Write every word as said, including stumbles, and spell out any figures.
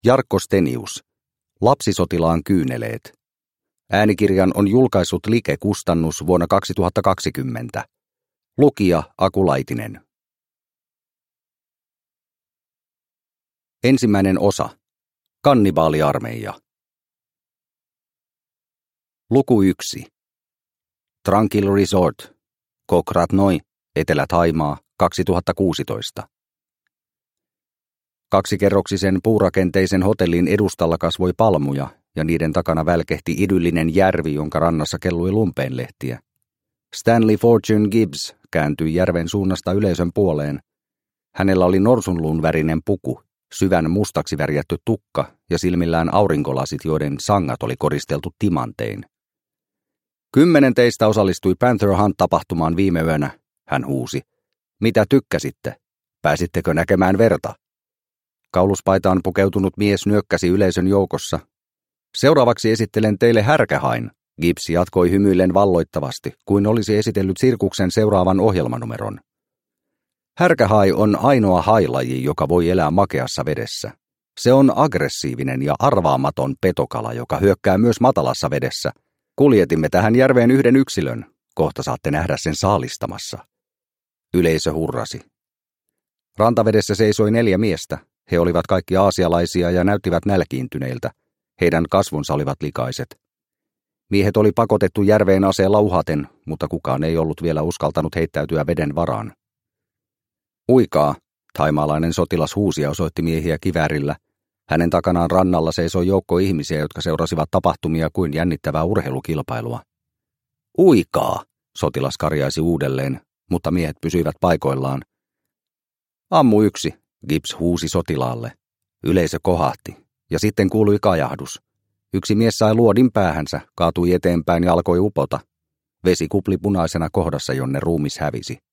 Jarkko Stenius. Lapsisotilaan kyyneleet. Äänikirjan on julkaissut Like Kustannus vuonna kaksituhattakaksikymmentä. Lukija Aku Laitinen. Ensimmäinen osa. Kannibaaliarmeija. Luku yksi. Tranquil Resort. Koh Ratnoi, Etelä-Thaimaa, kaksituhattakuusitoista. Kaksikerroksisen puurakenteisen hotellin edustalla kasvoi palmuja, ja niiden takana välkehti idyllinen järvi, jonka rannassa kellui lumpeenlehtiä. Stanley Fortune Gibbs kääntyi järven suunnasta yleisön puoleen. Hänellä oli norsunluun värinen puku, syvän mustaksi värjätty tukka ja silmillään aurinkolasit, joiden sangat oli koristeltu timantein. Kymmenen teistä osallistui Panther Hunt-tapahtumaan viime yönä, hän huusi. Mitä tykkäsitte? Pääsittekö näkemään verta? Kauluspaitaan pukeutunut mies nyökkäsi yleisön joukossa. Seuraavaksi esittelen teille härkähain, Gibbs jatkoi hymyillen valloittavasti, kuin olisi esitellyt sirkuksen seuraavan ohjelmanumeron. Härkähai on ainoa hailaji, joka voi elää makeassa vedessä. Se on aggressiivinen ja arvaamaton petokala, joka hyökkää myös matalassa vedessä. Kuljetimme tähän järveen yhden yksilön. Kohta saatte nähdä sen saalistamassa. Yleisö hurrasi. Rantavedessä seisoi neljä miestä. He olivat kaikki aasialaisia ja näyttivät nälkiintyneiltä. Heidän kasvonsa olivat likaiset. Miehet oli pakotettu järveen aseella uhaten, mutta kukaan ei ollut vielä uskaltanut heittäytyä veden varaan. Uikaa, thaimaalainen sotilas huusi ja osoitti miehiä kiväärillä. Hänen takanaan rannalla seisoi joukko ihmisiä, jotka seurasivat tapahtumia kuin jännittävää urheilukilpailua. Uikaa, sotilas karjaisi uudelleen, mutta miehet pysyivät paikoillaan. Ammu yksi, Gibbs huusi sotilaalle. Yleisö kohahti, ja sitten kuului kajahdus. Yksi mies sai luodin päähänsä, kaatui eteenpäin ja alkoi upota. Vesi kupli punaisena kohdassa, jonne ruumis hävisi.